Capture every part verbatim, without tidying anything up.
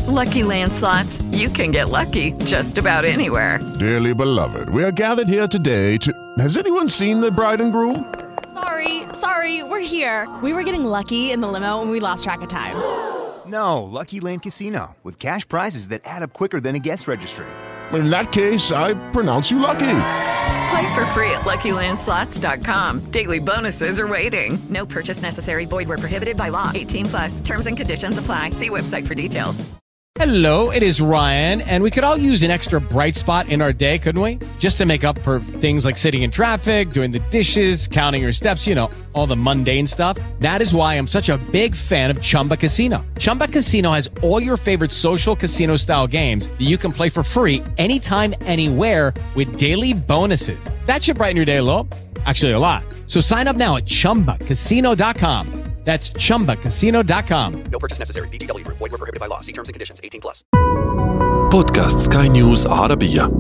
Lucky Land Slots, you can get lucky just about anywhere. Dearly beloved, we are gathered here today to... Has anyone seen the bride and groom? Sorry, sorry, we're here. We were getting lucky in the limo and we lost track of time. No, Lucky Land Casino, with cash prizes that add up quicker than a guest registry. In that case, I pronounce you lucky. Play for free at lucky land slots dot com. Daily bonuses are waiting. No purchase necessary. Void where prohibited by law. eighteen plus. Terms and conditions apply. See website for details. Hello, it is Ryan, and we could all use an extra bright spot in our day, couldn't we? Just to make up for things like sitting in traffic, doing the dishes, counting your steps, you know, all the mundane stuff. That is why I'm such a big fan of Chumba Casino. Chumba Casino has all your favorite social casino-style games that you can play for free anytime, anywhere with daily bonuses. That should brighten your day a little. Actually, a lot. So sign up now at chumba casino dot com. That's chumba casino dot com. No purchase necessary. V G W Group. Void where prohibited by law. See terms and conditions. eighteen plus. بودكاست سكاي نيوز عربية.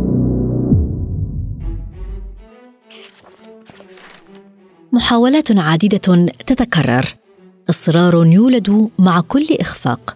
محاولات عديدة تتكرر، إصرار يولد مع كل إخفاق،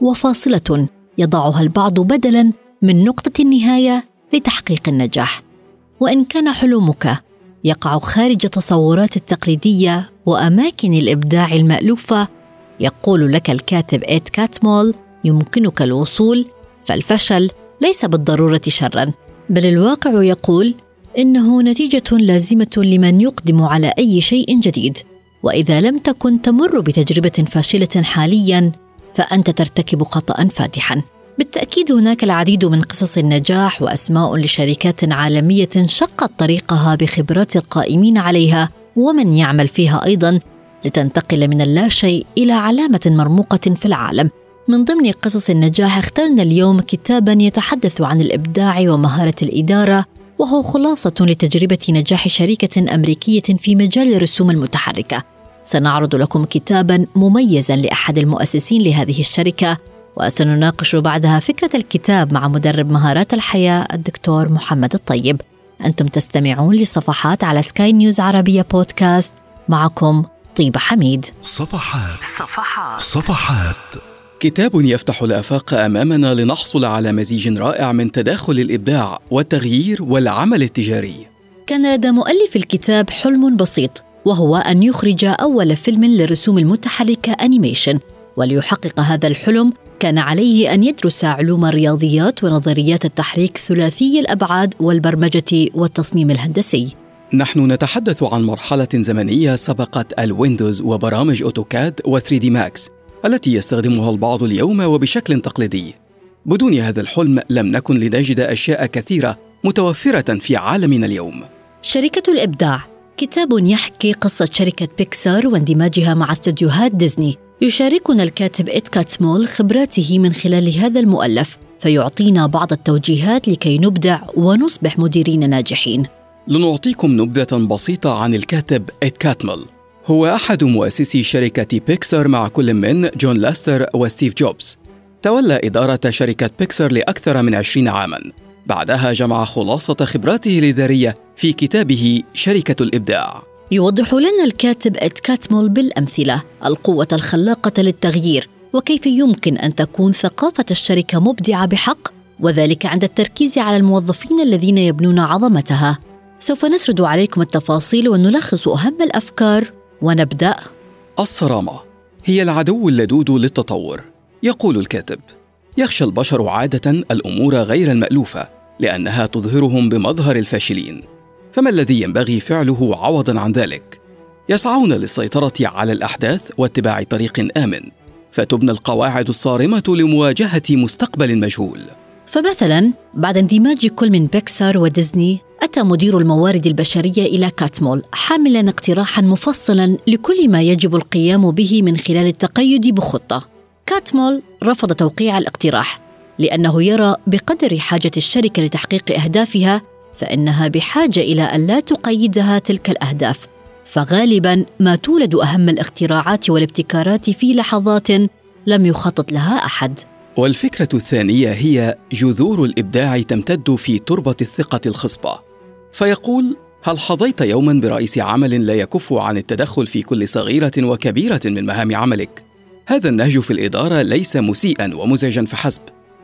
وفاصلة يضعها البعض بدلاً من نقطة النهاية لتحقيق النجاح. وإن كان حلمك يقع خارج تصورات التقليدية وأماكن الإبداع المألوفة، يقول لك الكاتب إد كاتمول يمكنك الوصول، فالفشل ليس بالضرورة شراً، بل الواقع يقول إنه نتيجة لازمة لمن يقدم على أي شيء جديد. وإذا لم تكن تمر بتجربة فاشلة حالياً فأنت ترتكب خطأ فادحاً. بالتأكيد هناك العديد من قصص النجاح وأسماء لشركات عالمية شقت طريقها بخبرات القائمين عليها ومن يعمل فيها أيضاً لتنتقل من اللاشيء إلى علامة مرموقة في العالم. من ضمن قصص النجاح اخترنا اليوم كتاباً يتحدث عن الإبداع ومهارة الإدارة، وهو خلاصة لتجربة نجاح شركة أمريكية في مجال الرسوم المتحركة. سنعرض لكم كتاباً مميزاً لأحد المؤسسين لهذه الشركة، وسنناقش بعدها فكرة الكتاب مع مدرب مهارات الحياة الدكتور محمد الطيب. أنتم تستمعون لصفحات على سكاي نيوز عربية بودكاست، معكم طيبة حميد. صفحات صفحات صفحات كتاب يفتح الآفاق أمامنا لنحصل على مزيج رائع من تداخل الإبداع والتغيير والعمل التجاري. كان لدى مؤلف الكتاب حلم بسيط، وهو أن يخرج أول فيلم للرسوم المتحركة أنيميشن، وليحقق هذا الحلم كان عليه أن يدرس علوم الرياضيات ونظريات التحريك ثلاثي الأبعاد والبرمجة والتصميم الهندسي. نحن نتحدث عن مرحلة زمنية سبقت الويندوز وبرامج أوتوكاد وثري دي ماكس التي يستخدمها البعض اليوم وبشكل تقليدي. بدون هذا الحلم لم نكن لنجد أشياء كثيرة متوفرة في عالمنا اليوم. شركة الإبداع، كتاب يحكي قصة شركة بيكسار واندماجها مع استوديوهات ديزني. يشاركنا الكاتب إد كاتمول خبراته من خلال هذا المؤلف، فيعطينا بعض التوجيهات لكي نبدع ونصبح مديرين ناجحين. لنعطيكم نبذة بسيطة عن الكاتب إد كاتمول. هو أحد مؤسسي شركة بيكسار مع كل من جون لاستر وستيف جوبز. تولى إدارة شركة بيكسار لأكثر من عشرين عاماً. بعدها جمع خلاصة خبراته الإدارية في كتابه شركة الإبداع. يوضح لنا الكاتب إد كاتمول بالأمثلة القوة الخلاقة للتغيير، وكيف يمكن أن تكون ثقافة الشركة مبدعة بحق، وذلك عند التركيز على الموظفين الذين يبنون عظمتها. سوف نسرد عليكم التفاصيل ونلخص أهم الأفكار ونبدأ. الصرامة هي العدو اللدود للتطور. يقول الكاتب: يخشى البشر عادة الأمور غير المألوفة لأنها تظهرهم بمظهر الفاشلين، فما الذي ينبغي فعله عوضاً عن ذلك؟ يسعون للسيطرة على الأحداث واتباع طريق آمن، فتبنى القواعد الصارمة لمواجهة مستقبل مجهول. فمثلاً بعد اندماج كل من بيكسار وديزني، أتى مدير الموارد البشرية إلى كاتمول حاملاً اقتراحاً مفصلاً لكل ما يجب القيام به من خلال التقيد بخطة. كاتمول رفض توقيع الاقتراح لأنه يرى بقدر حاجة الشركة لتحقيق أهدافها فإنها بحاجة إلى أن لا تقيدها تلك الأهداف، فغالباً ما تولد أهم الاختراعات والابتكارات في لحظات لم يخطط لها أحد. والفكرة الثانية هي جذور الإبداع تمتد في تربة الثقة الخصبة. فيقول: هل حظيت يوماً برئيس عمل لا يكف عن التدخل في كل صغيرة وكبيرة من مهام عملك؟ هذا النهج في الإدارة ليس مسيئاً ومزعجاً فحسب،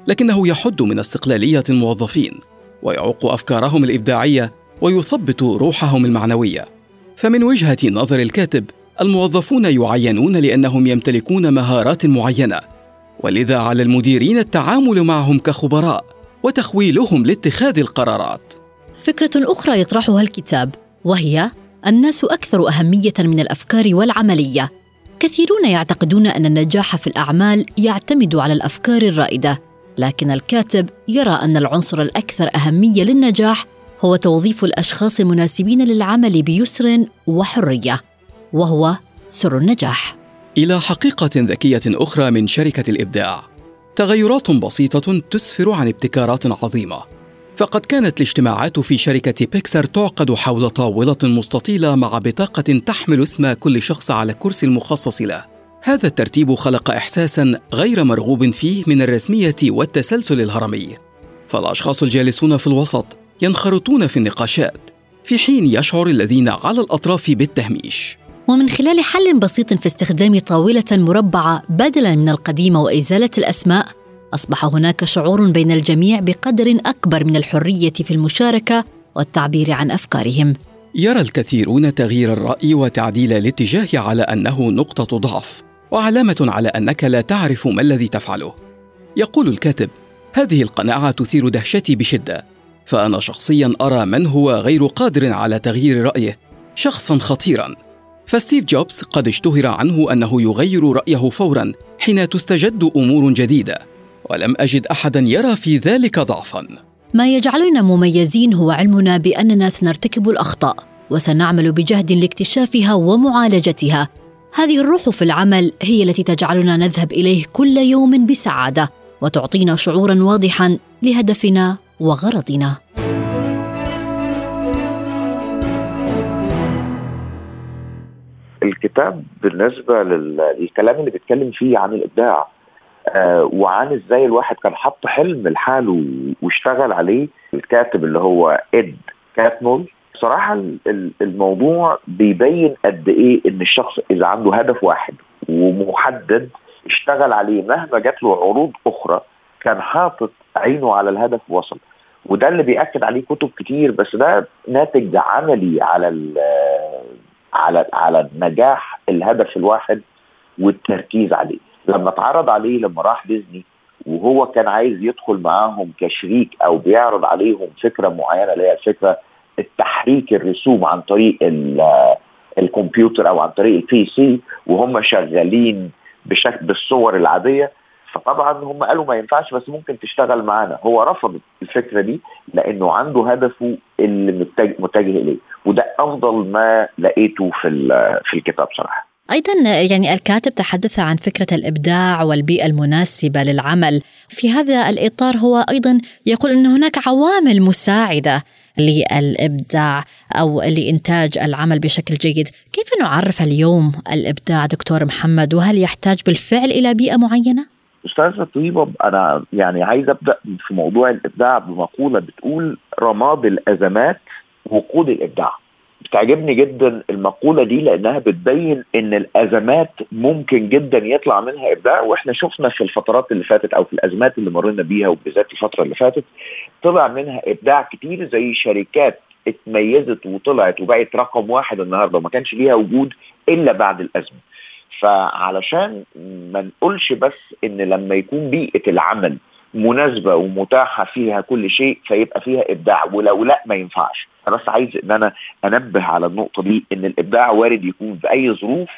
لكنه يحد من استقلالية الموظفين ويعوق أفكارهم الإبداعية ويثبط روحهم المعنوية. فمن وجهة نظر الكاتب، الموظفون يعينون لأنهم يمتلكون مهارات معينة، ولذا على المديرين التعامل معهم كخبراء وتخويلهم لاتخاذ القرارات. فكرة أخرى يطرحها الكتاب وهي الناس أكثر أهمية من الأفكار والعملية. كثيرون يعتقدون أن النجاح في الأعمال يعتمد على الأفكار الرائدة، لكن الكاتب يرى أن العنصر الأكثر أهمية للنجاح هو توظيف الأشخاص المناسبين للعمل بيسر وحرية، وهو سر النجاح. إلى حقيقة ذكية أخرى من شركة الإبداع، تغيرات بسيطة تسفر عن ابتكارات عظيمة. فقد كانت الاجتماعات في شركة بيكسار تعقد حول طاولة مستطيلة مع بطاقة تحمل اسم كل شخص على كرسي المخصص له. هذا الترتيب خلق إحساساً غير مرغوب فيه من الرسمية والتسلسل الهرمي، فالأشخاص الجالسون في الوسط ينخرطون في النقاشات، في حين يشعر الذين على الأطراف بالتهميش. ومن خلال حل بسيط في استخدام طاولة مربعة بدلاً من القديمة وإزالة الأسماء، أصبح هناك شعور بين الجميع بقدر أكبر من الحرية في المشاركة والتعبير عن أفكارهم. يرى الكثيرون تغيير الرأي وتعديل الاتجاه على أنه نقطة ضعف وعلامة على أنك لا تعرف ما الذي تفعله. يقول الكاتب: هذه القناعة تثير دهشتي بشدة، فأنا شخصياً أرى من هو غير قادر على تغيير رأيه شخصاً خطيراً. فستيف جوبز قد اشتهر عنه أنه يغير رأيه فوراً حين تستجد أمور جديدة، ولم أجد أحداً يرى في ذلك ضعفاً. ما يجعلنا مميزين هو علمنا بأننا سنرتكب الأخطاء وسنعمل بجهد لاكتشافها ومعالجتها. هذه الروح في العمل هي التي تجعلنا نذهب إليه كل يوم بسعادة وتعطينا شعوراً واضحاً لهدفنا وغرضنا. الكتاب بالنسبة للكلام اللي بيتكلم فيه عن الإبداع آه وعن إزاي الواحد كان حط حلم لحاله واشتغل عليه، الكاتب اللي هو إد كاتمول. صراحة الموضوع بيبين قد إيه إن الشخص إذا عنده هدف واحد ومحدد اشتغل عليه مهما جات له عروض أخرى، كان حاطط عينه على الهدف وصل. وده اللي بيأكد عليه كتب كتير، بس ده ناتج عملي على على على نجاح الهدف الواحد والتركيز عليه. لما اتعرض عليه لما راح ديزني وهو كان عايز يدخل معاهم كشريك او بيعرض عليهم فكرة معينة اللي هي فكرة التحريك الرسوم عن طريق الكمبيوتر او عن طريق البي سي وهم شغالين بشكل بالصور العادية، فطبعا هم قالوا ما ينفعش بس ممكن تشتغل معانا. هو رفض الفكرة دي لأنه عنده هدفه اللي متجه, متجه إليه، وده أفضل ما لقيته في في الكتاب صراحة. أيضاً يعني الكاتب تحدث عن فكرة الإبداع والبيئة المناسبة للعمل. في هذا الإطار هو أيضاً يقول أن هناك عوامل مساعدة للإبداع أو لإنتاج العمل بشكل جيد. كيف نعرف اليوم الإبداع دكتور محمد، وهل يحتاج بالفعل إلى بيئة معينة؟ أستاذة طيبة، أنا يعني عايز أبدأ في موضوع الإبداع بمقولة بتقول رماد الأزمات وقود الإبداع. بتعجبني جدا المقولة دي لأنها بتبين إن الأزمات ممكن جدا يطلع منها إبداع، وإحنا شفنا في الفترات اللي فاتت أو في الأزمات اللي مرينا بيها وبالذات الفترة اللي فاتت طلع منها إبداع كتير، زي شركات اتميزت وطلعت وبقت رقم واحد النهاردة وما كانش ليها وجود إلا بعد الأزمة. فعلشان ما نقولش بس إن لما يكون بيئة العمل مناسبة ومتاحة فيها كل شيء فيبقى فيها إبداع، ولو لا ما ينفعش. أنا بس عايز إن أنا أنبه على النقطة دي، إن الإبداع وارد يكون في أي ظروف،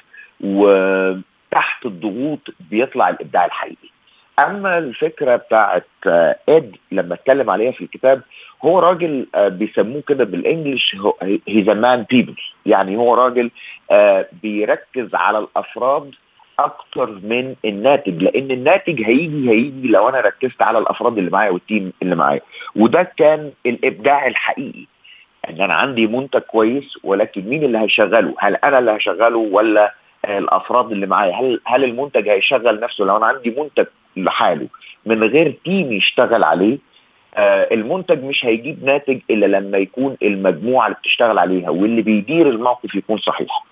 وتحت الضغوط بيطلع الإبداع الحقيقي. أما الفكرة بتاعت إد لما اتكلم عليها في الكتاب، هو راجل بيسموه كده بالإنجليش he's a man people، يعني هو راجل بيركز على الأفراد أكتر من الناتج، لأن الناتج هيجي هيجي لو أنا ركزت على الأفراد اللي معايا والتيم اللي معايا. وده كان الإبداع الحقيقي، أن أنا عندي منتج كويس ولكن مين اللي هيشغله؟ هل أنا اللي هشغله ولا الأفراد اللي معايا؟ هل هل المنتج هيشغل نفسه؟ لو أنا عندي منتج لحاله من غير تيم يشتغل عليه، آه المنتج مش هيجيب ناتج إلا لما يكون المجموعة اللي بتشتغل عليها واللي بيدير الموقف يكون صحيح.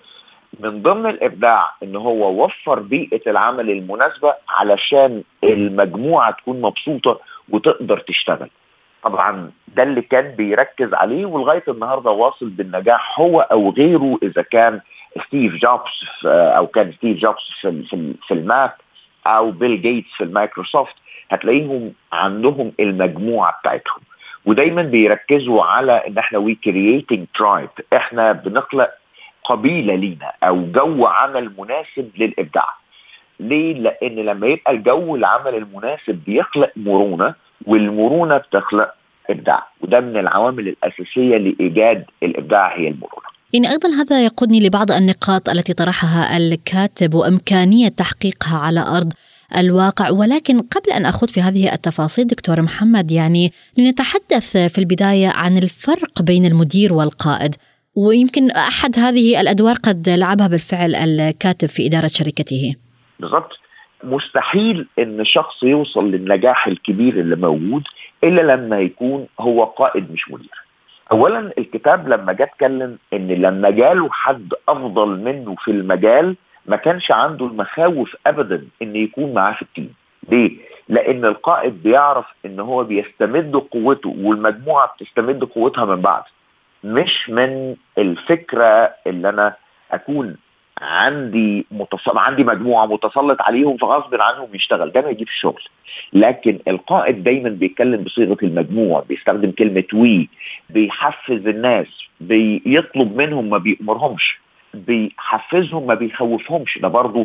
من ضمن الإبداع إن هو وفر بيئة العمل المناسبة علشان المجموعة تكون مبسوطة وتقدر تشتغل. طبعا ده اللي كان بيركز عليه ولغاية النهاردة واصل بالنجاح هو أو غيره، إذا كان ستيف جوبز أو كان ستيف جوبز في, في, في الماك أو بيل جيتس في المايكروسوفت، هتلاقيهم عندهم المجموعة بتاعتهم. ودايما بيركزوا على إن احنا we creating tribe، احنا بنخلق قبيلة لينا أو جو عمل مناسب للإبداع. ليه؟ لأن لما يبقى الجو العمل المناسب بيخلق مرونة، والمرونة بتخلق إبداع، وده من العوامل الأساسية لإيجاد الإبداع هي المرونة. يعني أيضا هذا يقودني لبعض النقاط التي طرحها الكاتب وإمكانية تحقيقها على أرض الواقع، ولكن قبل أن أخوض في هذه التفاصيل دكتور محمد، يعني لنتحدث في البداية عن الفرق بين المدير والقائد، ويمكن أحد هذه الأدوار قد لعبها بالفعل الكاتب في إدارة شركته. بالضبط. مستحيل إن شخص يوصل للنجاح الكبير اللي موجود إلا لما يكون هو قائد مش مدير. أولا الكتاب لما جاء اتكلم إن لما جاله حد أفضل منه في المجال ما كانش عنده المخاوف أبدا إن يكون معاه في التيم. ليه؟ لأن القائد بيعرف إن هو بيستمد قوته والمجموعة بتستمد قوتها من بعض، مش من الفكرة اللي أنا أكون عندي متصل عندي مجموعة متسلط عليهم فغصب عنهم يشتغل، ده ما يجيب الشغل. لكن القائد دايما بيتكلم بصيغة المجموعة، بيستخدم كلمة وي، بيحفز الناس، بيطلب منهم ما بيأمرهمش، بيحفزهم ما بيخوفهمش. ده برضو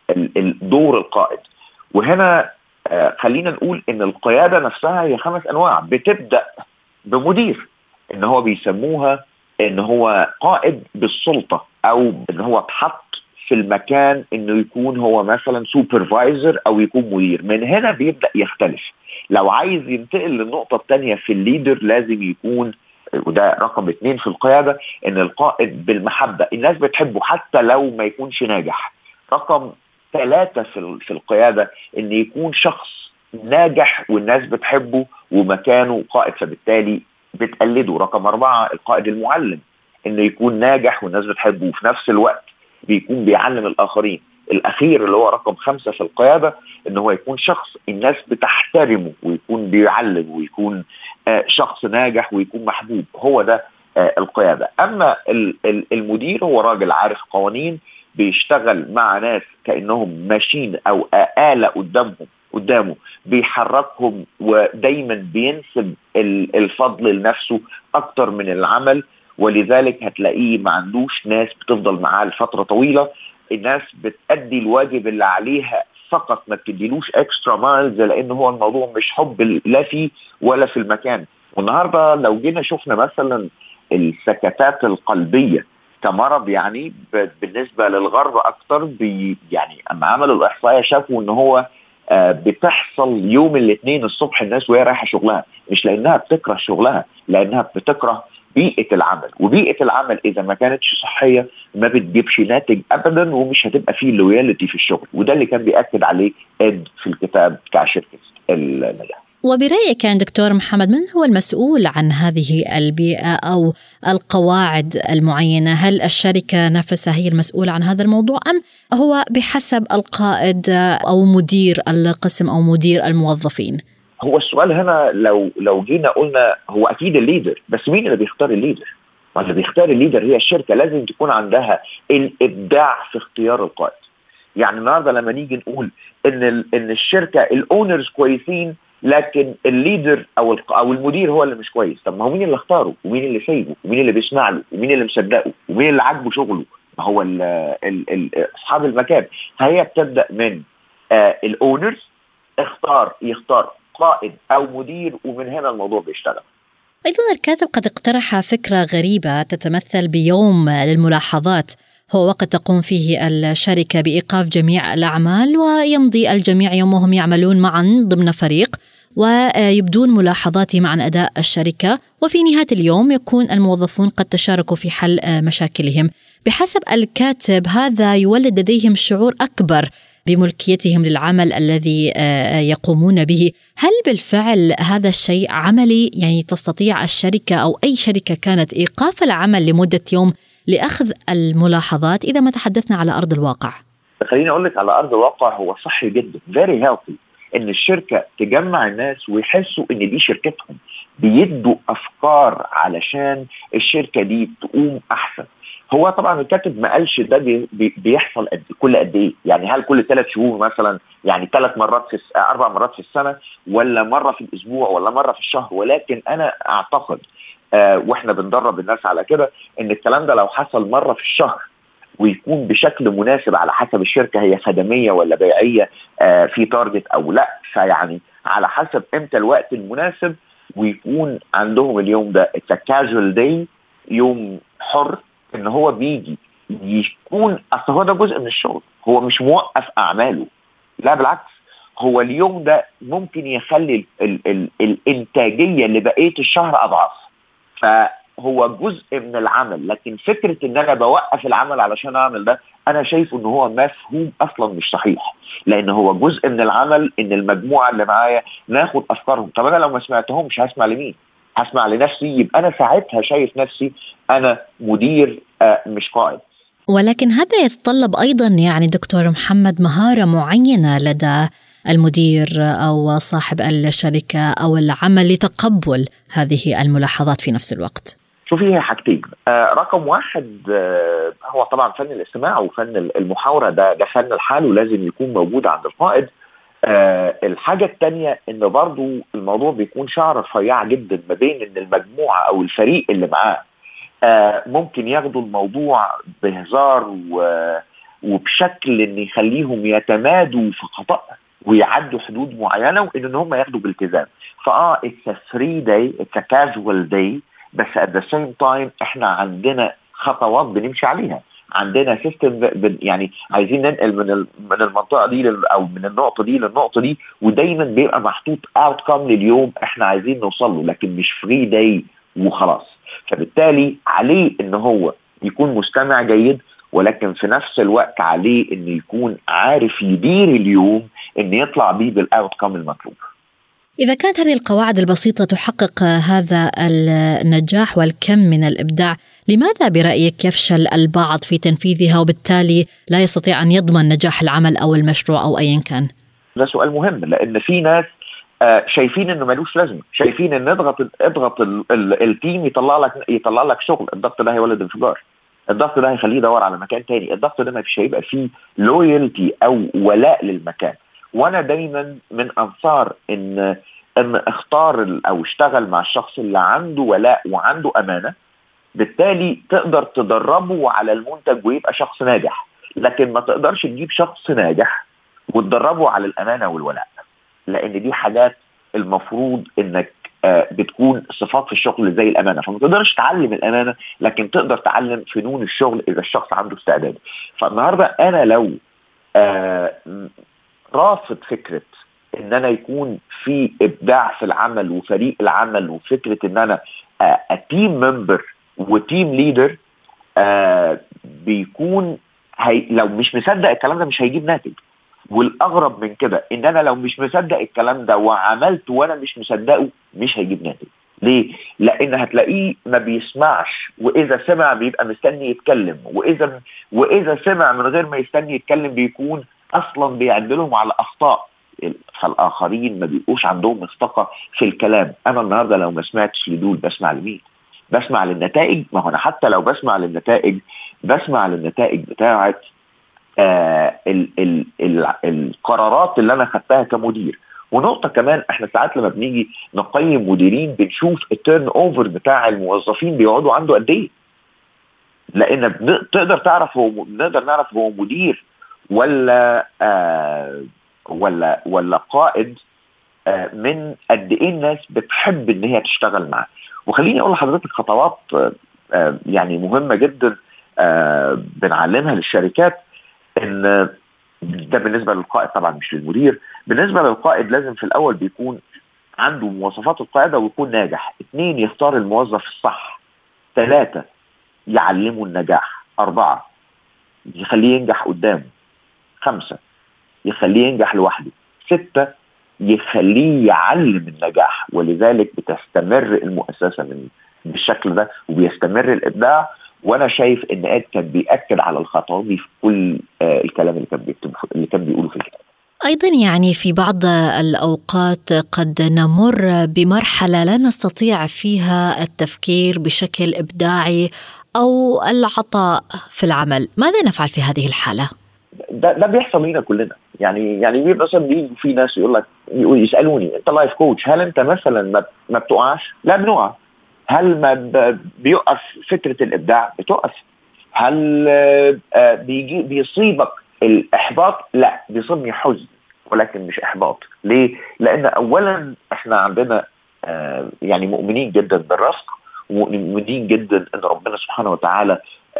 دور القائد. وهنا آه خلينا نقول ان القيادة نفسها هي خمس انواع. بتبدأ بمدير، ان هو بيسموها ان هو قائد بالسلطة، او ان هو اتحط في المكان انه يكون هو مثلا سوبرفايزر او يكون مدير. من هنا بيبدأ يختلف. لو عايز ينتقل للنقطة الثانية في الليدر لازم يكون، وده رقم اثنين في القيادة، ان القائد بالمحبة، الناس بتحبه حتى لو ما يكونش ناجح. رقم ثلاثة في في القيادة ان يكون شخص ناجح والناس بتحبه ومكانه قائد فبالتالي بتقلده. رقم أربعة القائد المعلم، انه يكون ناجح والناس بتحبه وفي نفس الوقت بيكون بيعلم الآخرين. الأخير اللي هو رقم خمسة في القيادة انه هو يكون شخص الناس بتحترمه ويكون بيعلم ويكون آه شخص ناجح ويكون محبوب. هو ده آه القيادة. أما المدير هو راجل عارف قوانين، بيشتغل مع ناس كأنهم ماشين أو آلة قدامهم قدامه بيحركهم، ودايما بينسب الفضل لنفسه أكتر من العمل. ولذلك هتلاقيه ما عندوش ناس بتفضل معاه لفترة طويلة. الناس بتأدي الواجب اللي عليها فقط، ما بتديلوش اكسترا مايلز، لأن هو الموضوع مش حب لا فيه ولا في المكان. والنهاردة لو جينا شفنا مثلا السكتات القلبية كمرض، يعني بالنسبة للغرب أكتر، بي يعني أما عملوا الإحصائية شافوا إن هو آه بتحصل يوم الاثنين الصبح الناس وهي رايحة شغلها، مش لأنها بتكره شغلها، لأنها بتكره بيئة العمل. وبيئة العمل إذا ما كانتش صحية ما بتجيبش ناتج أبدا، ومش هتبقى فيه لويالتي في الشغل. وده اللي كان بيأكد عليه إد في الكتاب بتاع شركة النجاح. وبرأيك يعني دكتور محمد، من هو المسؤول عن هذه البيئة أو القواعد المعينة؟ هل الشركة نفسها هي المسؤولة عن هذا الموضوع، أم هو بحسب القائد أو مدير القسم أو مدير الموظفين؟ هو السؤال هنا لو لو جينا قلنا هو أكيد الليدر، بس مين اللي بيختار الليدر؟ واللي بيختار الليدر هي الشركة. لازم تكون عندها الإبداع في اختيار القائد. يعني النهارده لما نيجي نقول إن إن الشركة الأونرز كويسين لكن الليدر او او المدير هو اللي مش كويس، طب ما هو مين اللي اختاره ومين اللي سايبه ومين اللي بيسمع له ومين اللي مصدقه ومين اللي عاجبه شغله؟ ما هو ال ال ال اصحاب المكان. هي بتبدا من آه الاونرز، اختار يختار قائد او مدير، ومن هنا الموضوع بيشتغل. ايضا الكاتب قد اقترح فكره غريبه تتمثل بيوم للملاحظات، هو وقت تقوم فيه الشركة بإيقاف جميع الأعمال ويمضي الجميع يومهم يعملون معا ضمن فريق ويبدون ملاحظاتهم عن أداء الشركة، وفي نهاية اليوم يكون الموظفون قد تشاركوا في حل مشاكلهم. بحسب الكاتب هذا يولد لديهم شعور أكبر بملكيتهم للعمل الذي يقومون به. هل بالفعل هذا الشيء عملي؟ يعني تستطيع الشركة أو أي شركة كانت إيقاف العمل لمدة يوم لأخذ الملاحظات إذا ما تحدثنا على أرض الواقع؟ خليني أقول لك على أرض الواقع هو صحي جدا very healthy إن الشركة تجمع الناس ويحسوا إن دي شركتهم، بيدوا أفكار علشان الشركة دي تقوم أحسن. هو طبعا الكاتب ما قالش ده بي بي بيحصل قد كل قد ايه، يعني هل كل ثلاث شهور مثلا، يعني ثلاث مرات في اربع مرات في السنه، ولا مره في الاسبوع، ولا مره في الشهر. ولكن انا اعتقد آه واحنا بندرب الناس على كده ان الكلام ده لو حصل مره في الشهر ويكون بشكل مناسب على حسب الشركه هي خدميه ولا بيعيه، آه في تارجت او لا، فيعني على حسب امتى الوقت المناسب، ويكون عندهم اليوم ده كاجوال داي، يوم حر، ان هو بيجي يكون اصل هو ده جزء من الشغل، هو مش موقف اعماله، لا بالعكس، هو اليوم ده ممكن يخلي ال ال ال الانتاجيه اللي بقيه الشهر اضعاف، فهو جزء من العمل. لكن فكره ان انا بوقف العمل علشان اعمل ده، انا شايف ان هو مفهوم اصلا مش صحيح، لان هو جزء من العمل ان المجموعه اللي معايا ناخد افكارهم. طب انا لو ما سمعتهمش هسمع لمين؟ هسمع لنفسي، يبقى أنا ساعتها شايف نفسي أنا مدير آه مش قائد. ولكن هذا يتطلب أيضا يعني دكتور محمد مهارة معينة لدى المدير أو صاحب الشركة أو العمل لتقبل هذه الملاحظات في نفس الوقت. شوفي، هي حاجتين. آه رقم واحد آه هو طبعا فن الاستماع وفن المحاورة، ده, ده فن الحال ولازم يكون موجود عند القائد. آه الحاجة التانية ان برضو الموضوع بيكون شعر رفيع جدا ما بين ان المجموعة او الفريق اللي معاه آه ممكن ياخدوا الموضوع بهزار وبشكل ان يخليهم يتمادوا في خطأ ويعدوا حدود معينة، وان هم ياخدوا بالتزام. فاه it's a free day, it's a casual day، بس at the same time احنا عندنا خطوات بنمشي عليها، عندنا سيستم يعني عايزين ننقل من من المنطقه دي او من النقطه دي للنقطه دي، ودايما بيبقى محطوط اوت كام لليوم احنا عايزين نوصل له، لكن مش فري داي وخلاص. فبالتالي عليه ان هو يكون مستمع جيد، ولكن في نفس الوقت عليه ان يكون عارف يدير اليوم ان يطلع بيه بالاوت كام المطلوب. إذا كانت هذه القواعد البسيطة تحقق هذا النجاح والكم من الإبداع، لماذا برأيك يفشل البعض في تنفيذها وبالتالي لا يستطيع أن يضمن نجاح العمل أو المشروع أو أيا كان؟ ده سؤال مهم، لأن في ناس شايفين إنه ملوش لازمة، شايفين إن اضغط اضغط التيم يطلع لك يطلع لك شغل، الضغط ده هيولد انفجار، الضغط ده هيخليه يدور على مكان تاني، الضغط ده ما فيش هيبقى فيه لويالتي أو ولاء للمكان. وانا دايما من انصار ان ان اختار او اشتغل مع الشخص اللي عنده ولاء وعنده امانه، بالتالي تقدر تدربه على المنتج ويبقى شخص ناجح. لكن ما تقدرش تجيب شخص ناجح وتدربه على الامانه والولاء، لان دي حاجات المفروض انك آه بتكون صفات في الشغل زي الامانه، فما تقدرش تعلم الامانه لكن تقدر تعلم فنون الشغل اذا الشخص عنده استعداد. فالنهارده انا لو آه رافض فكرة ان انا يكون في ابداع في العمل وفريق العمل، وفكرة ان انا تيم ممبر وتيم ليدر، بيكون هي لو مش مصدق الكلام ده مش هيجيب ناتج. والاغرب من كده ان انا لو مش مصدق الكلام ده وعملته وانا مش مصدقه مش هيجيب ناتج. ليه؟ لان هتلاقيه ما بيسمعش، واذا سمع بيبقى مستني يتكلم، واذا واذا سمع من غير ما يستني يتكلم بيكون اصلا بيعدلهم على اخطاء، فالاخرين ما بيبقوش عندهم مصداقيه في الكلام. انا النهارده لو ما سمعتش لدول بسمع لمين؟ بسمع للنتائج. ما هو انا حتى لو بسمع للنتائج بسمع للنتائج بتاعه آه ال ال ال القرارات اللي انا خدتها كمدير. ونقطه كمان، احنا ساعات لما بنيجي نقيم مديرين بنشوف التيرن اوفر بتاع الموظفين بيقعدوا عنده قد ايه، لان بتقدر تعرف هو بنقدر نعرف هو مدير ولا آه ولا ولا قائد آه من قد ايه الناس بتحب ان هي تشتغل معاه. وخليني اقول لحضرتك خطوات آه يعني مهمه جدا آه بنعلمها للشركات، ان ده بالنسبه للقائد طبعا مش للمدير. بالنسبه للقائد لازم في الاول بيكون عنده مواصفات القياده ويكون ناجح. اثنين، يختار الموظف الصح. ثلاثه، يعلمه النجاح. اربعه، يخليه ينجح قدامه. خمسة، يخليه ينجح لوحده. ستة، يخليه يعلم النجاح، ولذلك بتستمر المؤسسة من بالشكل ده وبيستمر الإبداع. وانا شايف ان اد كان بيأكد على الخطابي في كل آه الكلام اللي كان بيكتبه اللي كان بيقوله في الكتاب. أيضا يعني في بعض الأوقات قد نمر بمرحلة لا نستطيع فيها التفكير بشكل إبداعي أو العطاء في العمل، ماذا نفعل في هذه الحالة؟ ده, ده بيحصل لنا كلنا. يعني يعني مثلا بيجي في ناس يقول لك يسألوني أنت لايف كوتش، هل أنت مثلا ما, ما بتقعش؟ لا بنقع. هل ما بيقف فكرة الإبداع؟ بتقف. هل بيجي بيصيبك الإحباط؟ لا بيصيبني حزن ولكن مش إحباط. ليه؟ لأن أولا إحنا عندنا يعني مؤمنين جدا بالرزق، ومؤمنين جدا أن ربنا سبحانه وتعالى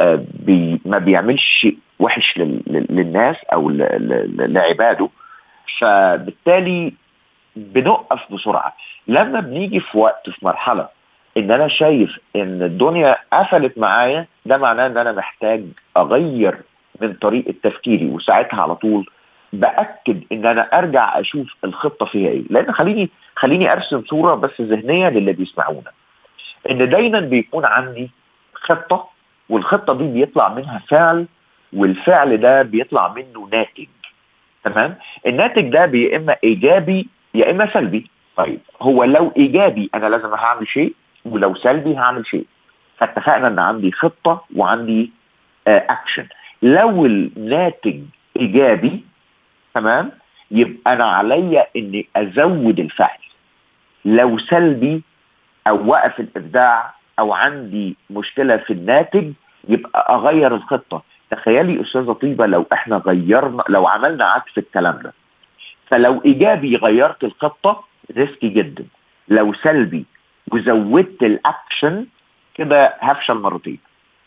بي ما بيعملش شيء وحش للناس أو لعباده، فبالتالي بنقف بسرعة. لما بنيجي في وقت في مرحلة ان انا شايف ان الدنيا قفلت معايا، ده معناه ان انا محتاج اغير من طريقة تفكيري، وساعتها على طول باكد ان انا ارجع اشوف الخطة فيها ايه. لان خليني خليني ارسم صورة بس ذهنية للي بيسمعونا، ان دايما بيكون عندي خطة، والخطة دي بيطلع منها فعل، والفعل ده بيطلع منه ناتج. تمام؟ الناتج ده يا اما ايجابي يا اما سلبي. طيب هو لو ايجابي انا لازم هعمل شيء، ولو سلبي هعمل شيء. فاتفقنا ان عندي خطة وعندي آه اكشن. لو الناتج ايجابي تمام، يبقى انا عليا اني ازود الفعل. لو سلبي او وقف الابداع او عندي مشكلة في الناتج، يبقى اغير الخطة. تخيلي استاذة طيبة لو احنا غيرنا، لو عملنا عكس الكلام ده. فلو ايجابي غيرت الخطة ريسكي جدا، لو سلبي وزودت الاكشن كده هفشل مرتين.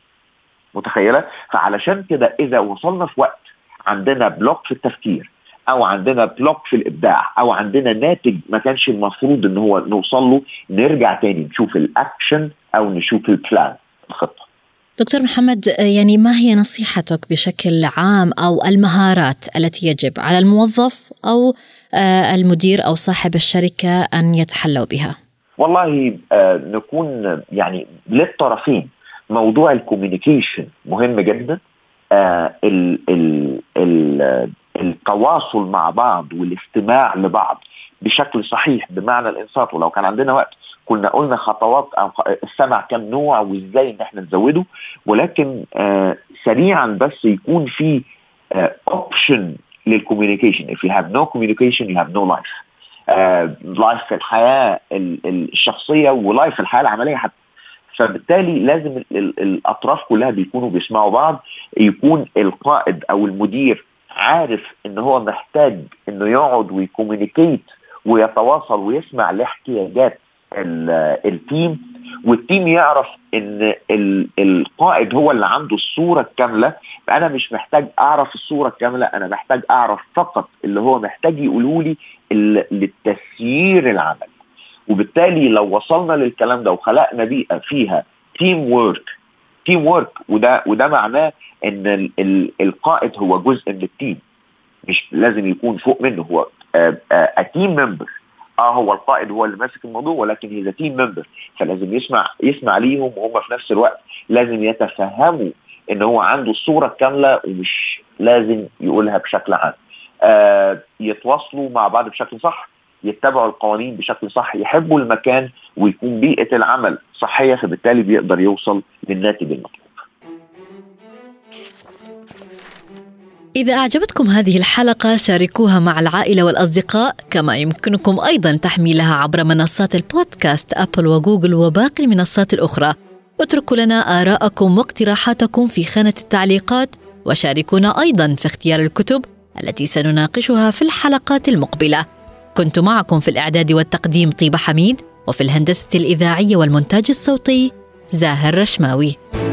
متخيلة؟ فعلشان كده اذا وصلنا في وقت عندنا بلوك في التفكير، او عندنا بلوك في الابداع، او عندنا ناتج ما كانش المفروض ان هو نوصل له، نرجع تاني نشوف الاكشن او نشوف البلان، الخطة. دكتور محمد، يعني ما هي نصيحتك بشكل عام أو المهارات التي يجب على الموظف أو المدير أو صاحب الشركة أن يتحلوا بها؟ والله آه نكون يعني للطرفين. موضوع الكوميونيكيشن مهم جدا. آه ال ال ال التواصل مع بعض والاستماع لبعض بشكل صحيح بمعنى الإنصات. ولو كان عندنا وقت كنا قلنا خطوات السمع كم نوع وإزاي إن احنا نزوده، ولكن آه سريعا بس يكون في آه option للكوميونيكيشن. if you have no communication you have no life. لايف uh, في الحياة الشخصية ولايف في الحياة العملية حتى. فبالتالي لازم الأطراف كلها بيكونوا بيسمعوا بعض. يكون القائد أو المدير عارف إن هو محتاج إنه يقعد ويكومينيكيت ويتواصل ويسمع لاحتياجات التيم، والتيم يعرف إن القائد هو اللي عنده الصورة الكاملة. أنا مش محتاج أعرف الصورة الكاملة، أنا محتاج أعرف فقط اللي هو محتاج يقولوا لي للتسيير العمل. وبالتالي لو وصلنا للكلام ده وخلقنا بيئة فيها تيم وورك تيم وورك وده وده معناه ان ال ال القائد هو جزء من التيم، مش لازم يكون فوق منه، هو تيم ممبر. اه هو القائد هو اللي ماسك الموضوع، ولكن هي تيم ممبر، فلازم يسمع يسمع ليهم، وهم في نفس الوقت لازم يتفهموا ان هو عنده الصورة كاملة ومش لازم يقولها بشكل عام. آه يتواصلوا مع بعض بشكل صح، يتبعوا القوانين بشكل صح، يحبوا المكان، ويكون بيئة العمل صحية، فبالتالي بيقدر يوصل للناتج المطلوب. إذا أعجبتكم هذه الحلقة شاركوها مع العائلة والأصدقاء، كما يمكنكم أيضا تحميلها عبر منصات البودكاست أبل وجوجل وباقي المنصات الأخرى. اتركوا لنا آراءكم واقتراحاتكم في خانة التعليقات، وشاركونا أيضا في اختيار الكتب التي سنناقشها في الحلقات المقبلة. كنت معكم في الإعداد والتقديم طيبة حميد، وفي الهندسة الإذاعية والمونتاج الصوتي زاهر رشماوي.